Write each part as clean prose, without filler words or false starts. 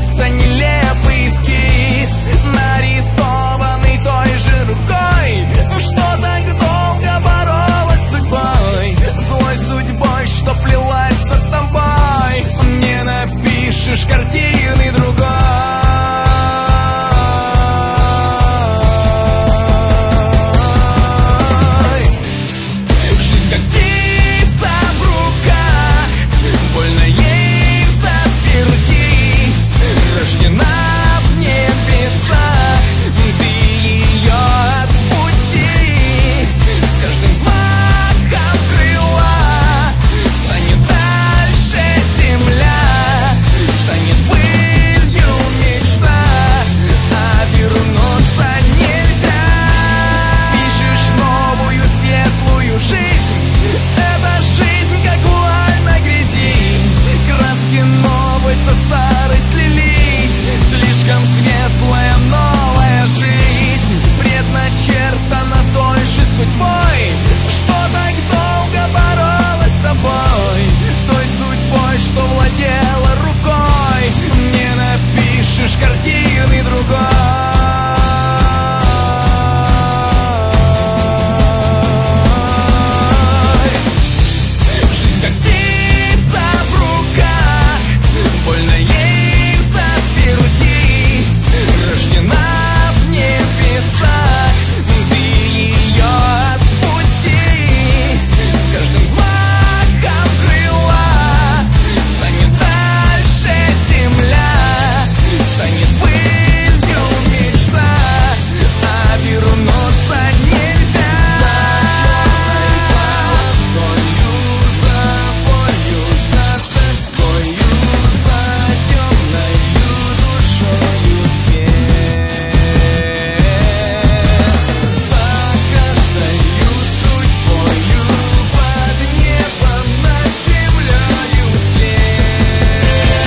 просто нелепый эскиз, нарисованный той же рукой, что так долго боролась с судьбой, злой судьбой, что плелась за тобой. Не напишешь картины другой. Жизнь как птица в руках, больно ей заперти, рождена в небесах, ты ее отпусти. С каждым взмахом крыла станет дальше земля, станет пылью мечта, а вернуться нельзя. Пишешь новую светлую жизнь, эта жизнь как вуаль на грязи, краски новой со старой слились, слишком светлая новая жизнь предначертана той же судьбой, что так долго боролась с тобой, той судьбой, что владела рукой. Не напишешь картины другой. Жизнь как птица в руках, больно ей заперти, рождена в небесах, ты ее отпусти. С каждым взмахом крыла станет дальше земля, станет пылью мечта, а вернуться нельзя. За черной полосою, за болью, за тоскою, за темною душою свет, за каждою судьбою под небом над землею след.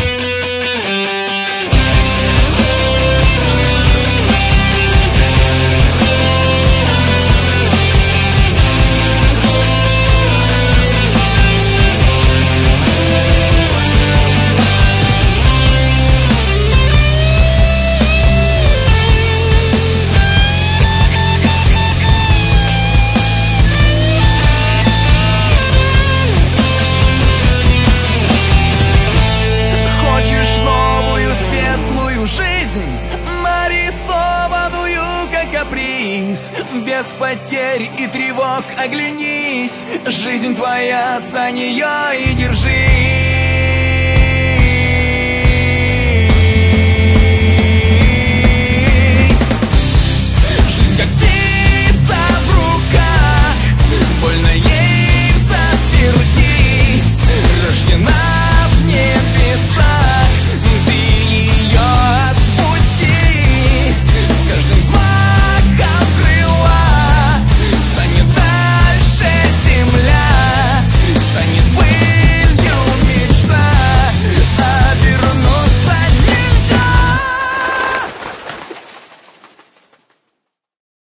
Хочешь новую светлую жизнь, нарисованную как каприз, без потерь и тревог оглянись, жизнь твоя, за нее и держись.